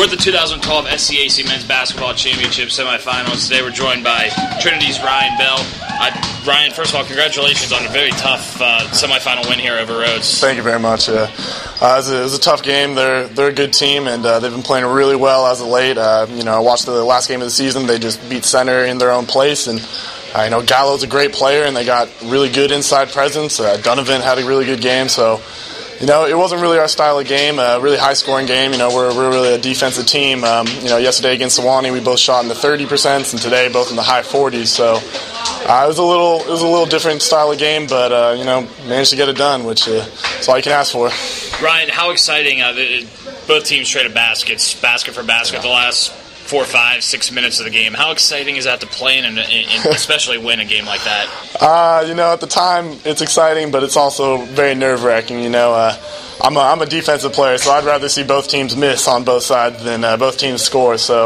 We're at the 2012 SCAC Men's Basketball Championship semifinals. Today we're joined by Trinity's Ryan Bell. Ryan, first of all, congratulations on a very tough semifinal win here over Rhodes. Thank you very much. It was a tough game. They're a good team, and they've been playing really well as of late. I watched the last game of the season. They just beat Center in their own place, and Gallo's a great player, and they got really good inside presence. Donovan had a really good game, so it wasn't really our style of game, a really high-scoring game. We're really a defensive team. Yesterday against Sewanee, we both shot in the 30%, and today both in the high 40s. So it was a little different style of game, but managed to get it done, which is all you can ask for. Ryan, how exciting! Both teams traded baskets, basket for basket, the last 4, 5, 6 minutes of the game. How exciting is that to play in and especially win a game like that? At the time it's exciting, but it's also very nerve-wracking. I'm a defensive player, so I'd rather see both teams miss on both sides than both teams score. So,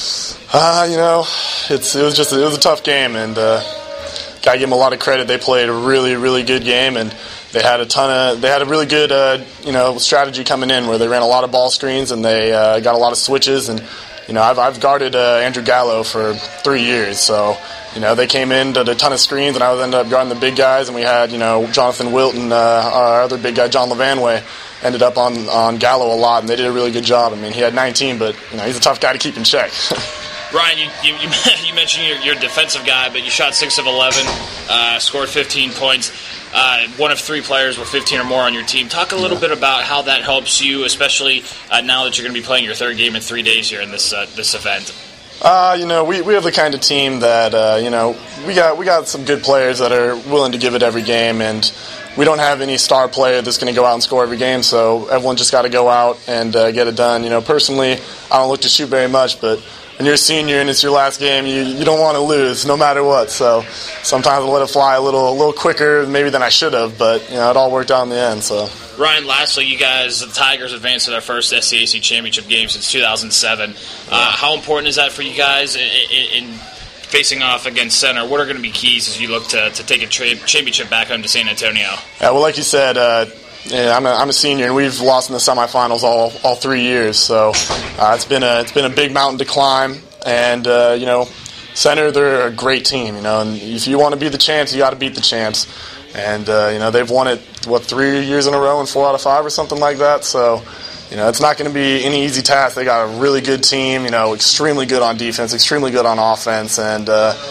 it was a tough game, and gotta give them a lot of credit. They played a really, really good game, and they had a really good strategy coming in where they ran a lot of ball screens and they got a lot of switches. And I've guarded Andrew Gallo for 3 years, so they came in, did a ton of screens, and I ended up guarding the big guys. And we had Jonathan Wilton, our other big guy John Levanway, ended up on Gallo a lot, and they did a really good job. I mean, he had 19, but he's a tough guy to keep in check. Ryan, you mentioned you're a defensive guy, but you shot 6 of 11, scored 15 points. One of 3 players with 15 or more on your team. Talk a little bit about how that helps you, especially now that you're going to be playing your 3rd game in 3 days here in this event. We have the kind of team that we got some good players that are willing to give it every game, and we don't have any star player that's going to go out and score every game. So everyone just got to go out and get it done. Personally, I don't look to shoot very much, but when you're a senior and it's your last game, you don't want to lose no matter what. So sometimes I let it fly a little quicker maybe than I should have, but it all worked out in the end. So Ryan, lastly, you guys, the Tigers, advanced to their first SCAC championship game since 2007. How important is that for you guys in facing off against Center? What are going to be keys as you look to take a championship back home to San Antonio? Yeah, well, like you said, I'm a senior, and we've lost in the semifinals all 3 years. So it's been a big mountain to climb, and Center, they're a great team. And if you want to be the champs, you got to beat the champs. And they've won it 3 years in a row and 4 out of 5 or something like that. So it's not going to be any easy task. They got a really good team. Extremely good on defense, extremely good on offense, and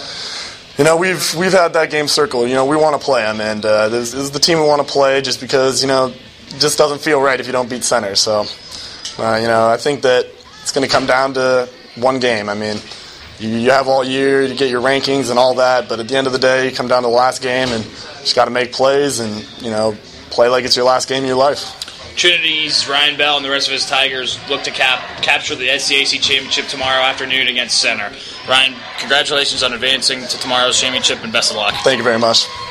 we've had that game circled. We want to play them, and this is the team we want to play just because, it just doesn't feel right if you don't beat Center. So, I think that it's going to come down to one game. I mean, you have all year to get your rankings and all that, but at the end of the day, you come down to the last game and just got to make plays and, play like it's your last game of your life. Trinity's Ryan Bell and the rest of his Tigers look to capture the SCAC championship tomorrow afternoon against Center. Ryan, congratulations on advancing to tomorrow's championship, and best of luck. Thank you very much.